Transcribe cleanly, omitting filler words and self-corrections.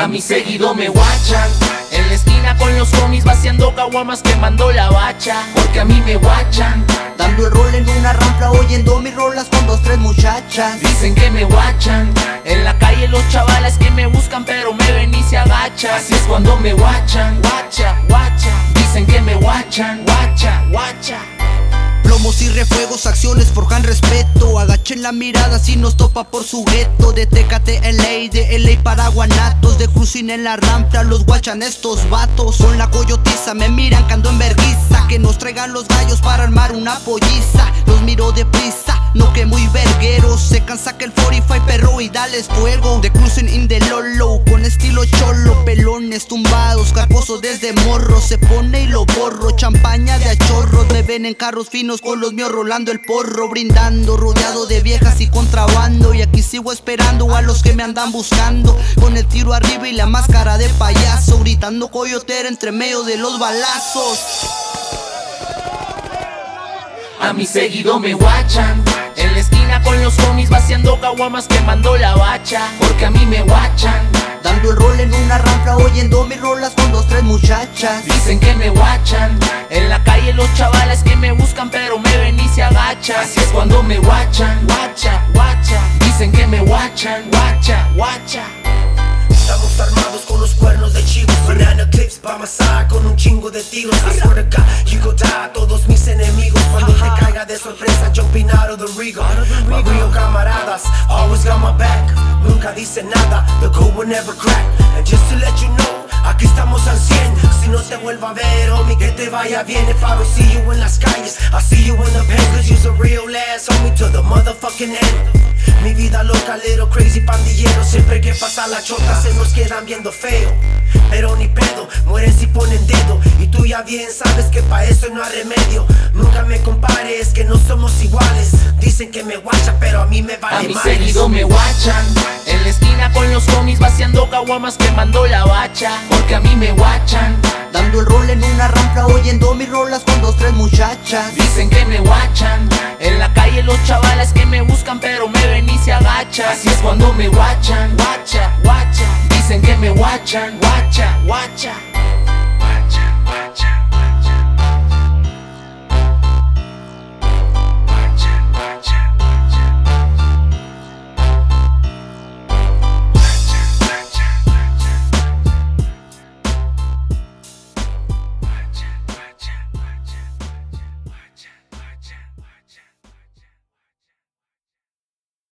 A mí seguido me guachan en la esquina con los homies vaciando caguamas quemando la bacha. Porque a mí me guachan dando el rol en una rampla oyendo mis rolas con dos, tres muchachas. Dicen que me guachan en la calle los chavales que me buscan pero me ven y se agachan. Así es cuando me guachan, guacha, guacha. Dicen que me guachan, guacha, guacha. Plomos y refuegos, acciones forjan respeto. Agachen la mirada si nos topa por su gueto. De Tecate LA, de LA para Guanatos. De cruising en la rampla, los guachan estos vatos. Con la coyotiza me miran cando en verguiza. Que nos traigan los gallos para armar una polliza. Los miro deprisa, no que muy vergueros. Se cansa que el 45 perro y dales fuego. De cruising in the lolo, con estilo cholo. Pelones tumbados, carposos desde morro. Se pone y lo borro, champaña de a chorros. Me ven en carros finos con los míos rolando el porro, brindando, rodeado de viejas y contrabando. Y aquí sigo esperando a los que me andan buscando, con el tiro arriba y la máscara de payaso, gritando coyotera entre medio de los balazos. A mí seguido me guachan en la esquina con los homies vaciando caguamas quemando la bacha. Porque a mí me guachan dando el rol en una rampla oyendo mis rolas con dos, tres muchachas. Dicen que me guachan en la calle los chavales que me buscan pero me ven y se agachan. Así es cuando me guachan, guacha, guacha. Dicen que me guachan, guacha, guacha. Estamos armados con los cuernos de chivos, banana clips pa' amasar con un chingo de tiros. I swear to God, you go die a todos mis enemigos. Cuando te caiga de sorpresa, jumping out of the Regal. My real camaradas always got my back. Nunca dice nada, the code will never crack. And just to let you know, aquí estamos al 100. Si no te vuelvo a ver, homie, que te vaya bien. If I don't see you en las calles, I see you in the pen. Cause you's a real ass, homie, to the motherfucking end. Mi vida loca, little crazy pandillero. Siempre que pasa la chota se nos quedan viendo feo. Pero ni pedo, mueren si ponen dedo. Y tú ya bien sabes que pa' eso no hay remedio. Nunca me compares, que no somos iguales. Dicen que me guacha, pero a mí me vale. A mí madres. seguido me guachan en la esquina con los homies vaciando caguamas quemando la bacha. Porque a mí me guachan dando el rol en una rampla oyendo mis rolas con dos, tres muchachas. Dicen que me guachan en la calle los chavales que me buscan pero me ven y se agachan. Así es cuando me guachan, guacha, guacha. Dicen que me guachan, guacha, guacha.